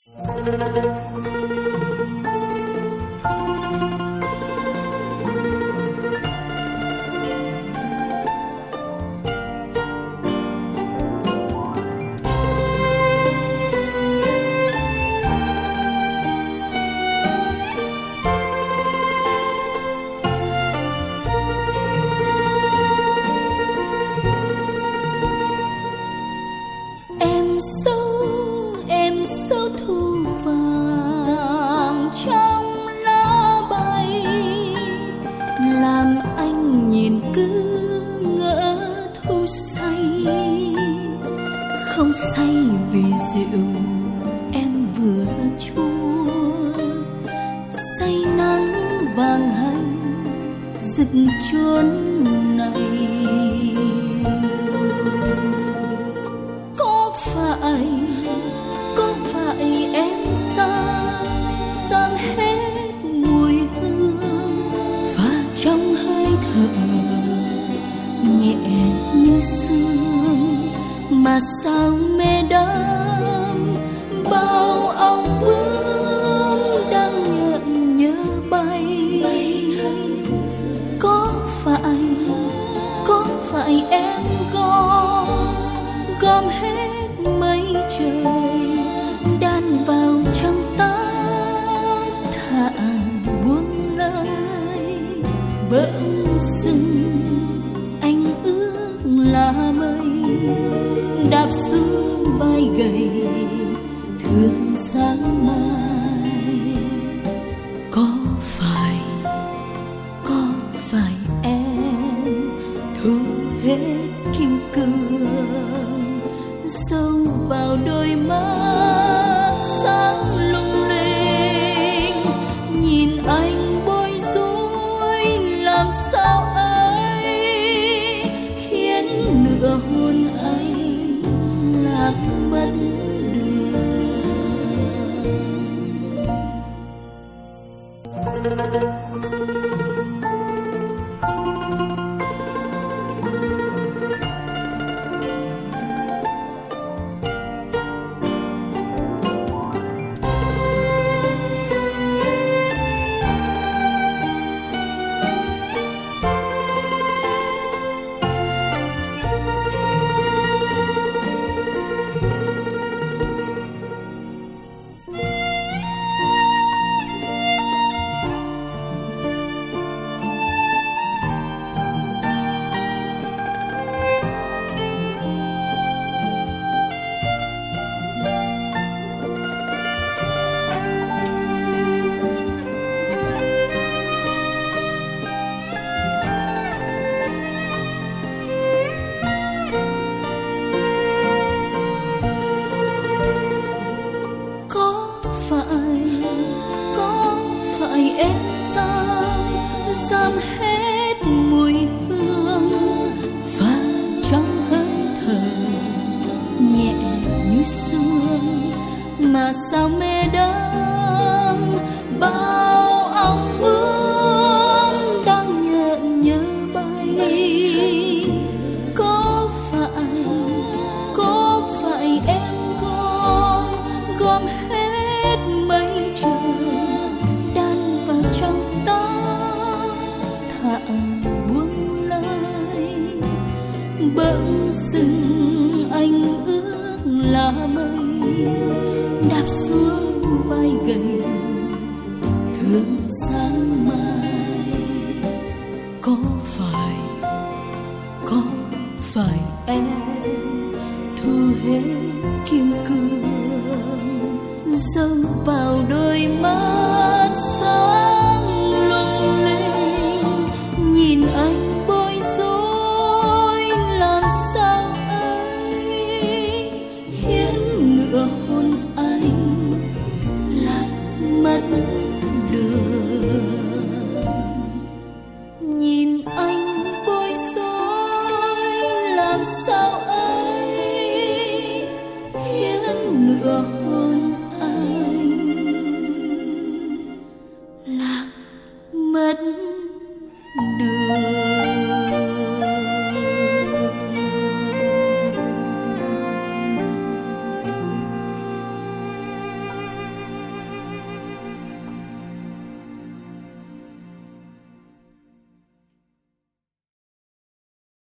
Em sâu thu vàng trong lá bay, làm anh nhìn cứ ngỡ thu say. Không say vì rượu em vừa chua, say nắng vàng hành rực chốn này. Có phải em sang hết mùi hương, và trong hơi thở nhẹ như sương, mà sao mê đắm bao ong bướm đang nhợn nhớ bay. Có phải em gom hết mây trời đan vào trong tóc, thả buông lời bỗng dưng anh ước là mây đạp xuống vai gầy thương sáng mai. Có phải em thu hết kim cương sâu vào đôi mắt sáng lung linh, nhìn anh bối rối làm sao ấy, khiến nửa hôn anh lạc mất đường. Em hết mùi hương, và trong hơi thở nhẹ như sương, mà sao mê đắm bao ong bướm đang nhợn nhớ bay. Có phải em gom hết mây trời đan vào trong tóc, thả buông lời bỗng dưng anh ước là mây đạp xuống vai gầy thương sáng mai. Có phải em thu hết kim cương dâng vào đôi mắt